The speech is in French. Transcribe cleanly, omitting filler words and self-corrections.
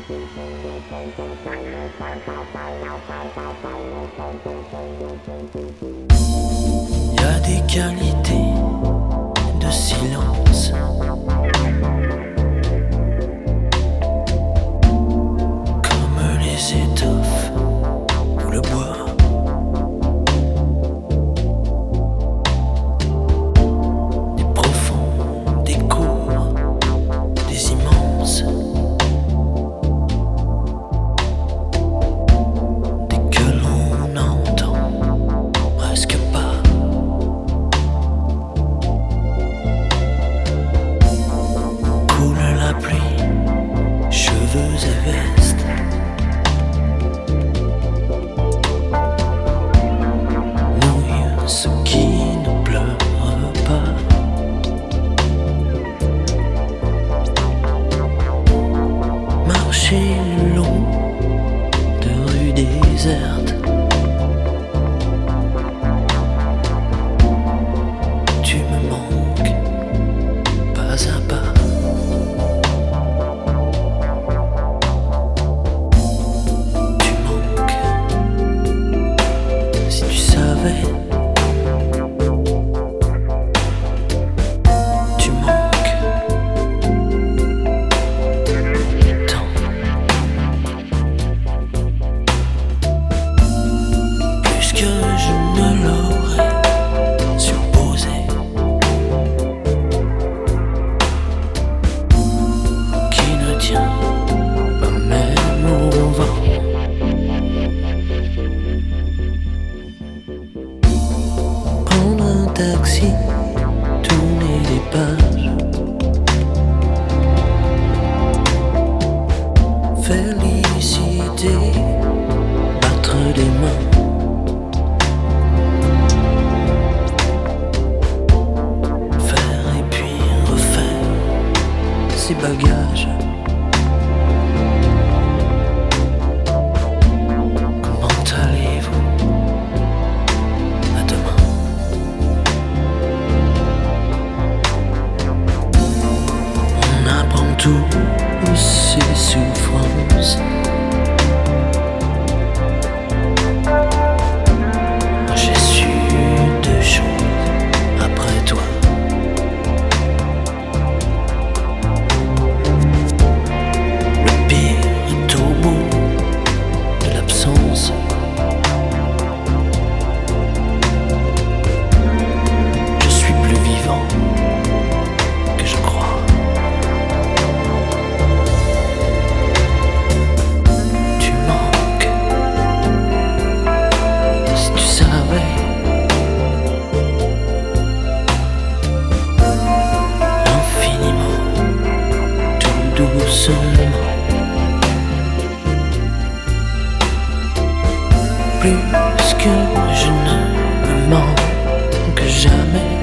Y a des qualités de silence, comme les étoffes ou le bois. Des profonds, des courts, des immenses, des que l'on n'entend presque pas. Coule la pluie, cheveux et vestes. Mouille ce qui ne pleure pas. Marcher le long de rues désertes. Tu me manques pas à pas. Tu manques. Si tu savais. Tu manques tant. Plus que je ne l'aurais supposé. Qui ne tient pas même au vent. Prendre un taxi, tourner les pages, féliciter, battre des mains, faire et puis refaire ses bagages. Comment allez-vous? À demain. On apprend tous ses souffrances. J'ai su deux choses après toi. Le pire est au bout de l'absence. Je suis plus vivant que je crois. Tu manques. Si tu savais. Infiniment, tout doucement. Plus que je ne me manque jamais.